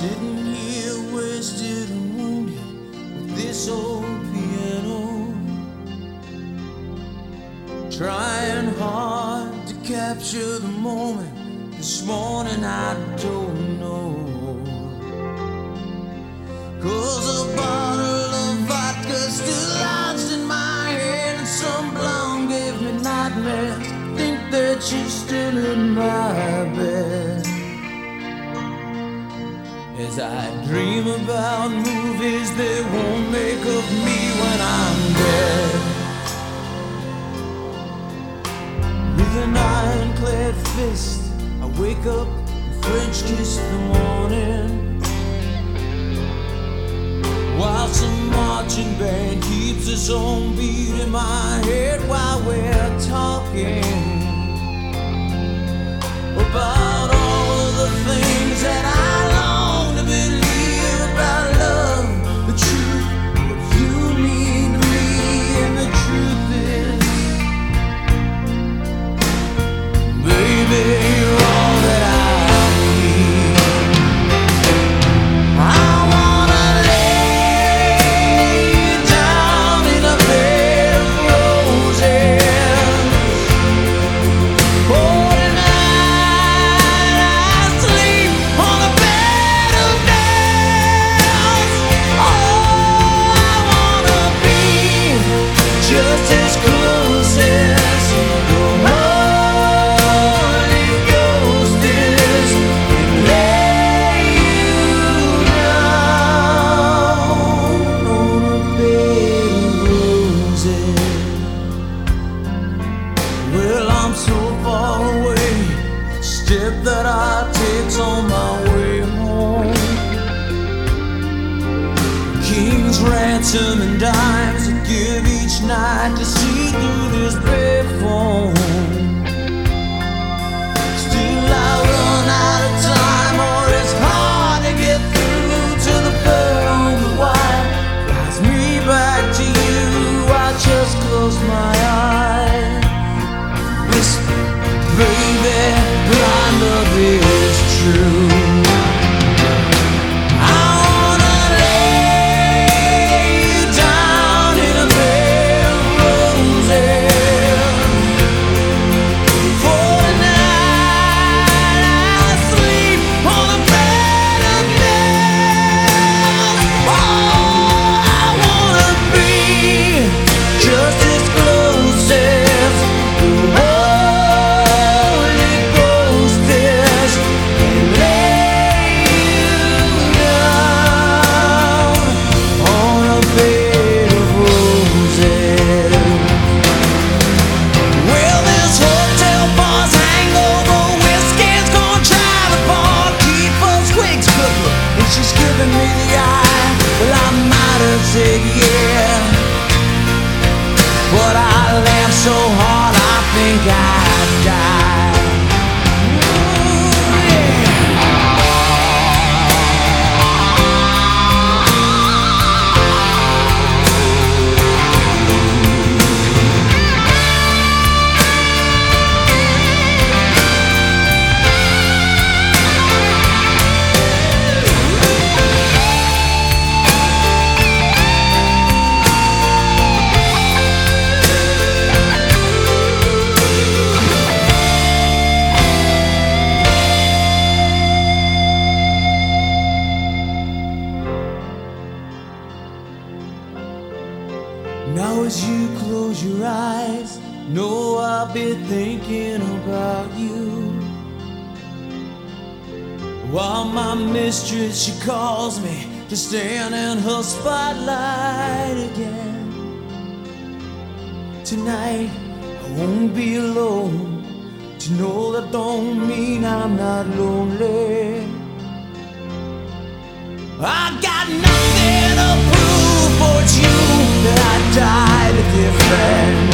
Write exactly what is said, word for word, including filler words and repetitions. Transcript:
Sitting here wasted and wounded with this old piano, trying hard to capture the moment. This morning I don't know, 'cause a bottle of vodka still lodged in my head, and some blonde gave me nightmares. Think that she's still in my bed as I dream about movies they won't make of me when I'm dead. With an ironclad fist, I wake up and French kiss the morning, while some marching band keeps its own beat in my head while we're talking about all of the things that I long to believe about love, the truth, what you mean to me, and the truth is, baby, you're all that I need. I wanna lay down in a bed of roses. Oh, just as close as the Holy Ghost is, and lay you down on a bed of roses. Well, I'm so far away, the step that I take's on my way home. King's ransom and dimes I give each night to see through this payphone. Still I run out of time, or it's hard to get through to the bird on the wire. Flies me back to you, I just close my eyes, whisper, baby, blind love is true. Said yeah, but I laughed so hard I think I'd die. Ooh, yeah. Now as you close your eyes, know I'll be thinking about you, while my mistress, she calls me to stand in her spotlight again. Tonight I won't be alone, to know that don't mean I'm not lonely. I got nothing to prove, for it's you that I died to defend.